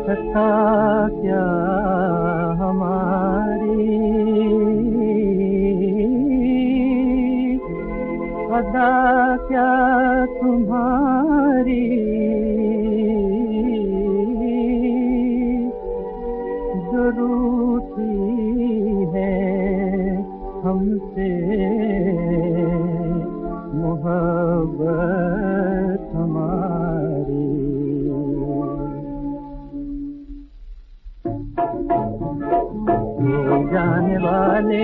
खता क्या हमारी, अदा क्या तुम्हारी, जो रूठी है हमसे मोहब्बत हमारी। ओ जाने वाले,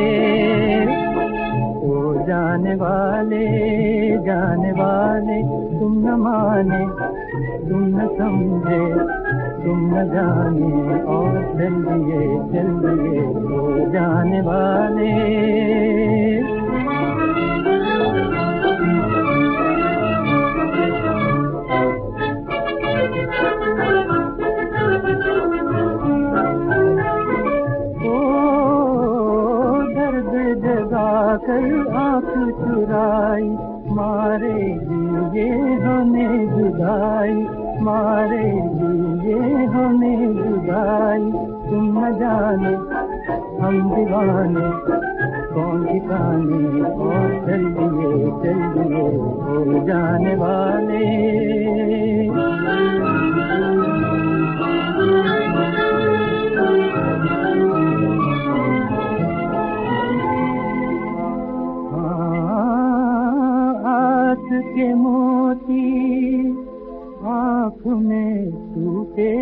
ओ जाने वाले, जाने वाले, तुम न माने, तुम न समझे, तुम न जाने और चल दिए, ओ जाने वाले। कर आँख चुराई, मारेगी ये हमें जुदाई, मारेगी ये हमें जुदाई। तुम न जाने हम दीवाने, कौन ठिकाने और चल दिए, हो जाने वाले। के मोती आँख में टूटे,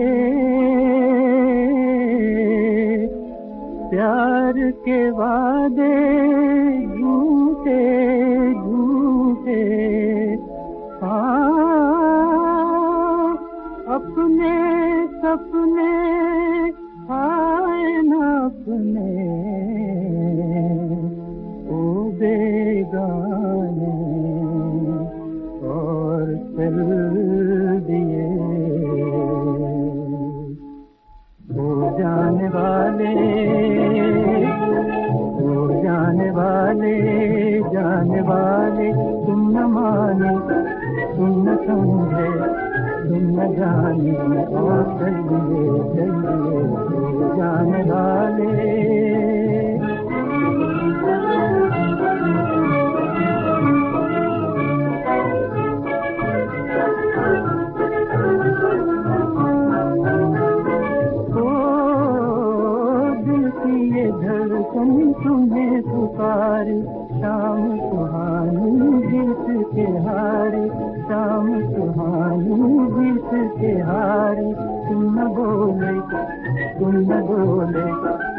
प्यार के वादे झूठे झूठे, अपने सपने आए न अपने, ओ बेगाने और चल दिए, ओ जाने वाले, ओ जाने वाले, जाने वाले। तुम न माने, तुम न समझे, तुम न जाने और चल दिए, ओ जाने वाले। तुम्हें पुकारी, शाम सुहानी गीत के हारी, शाम सुहानी गीत के हारी। तुम न बोले, तुम न बोले,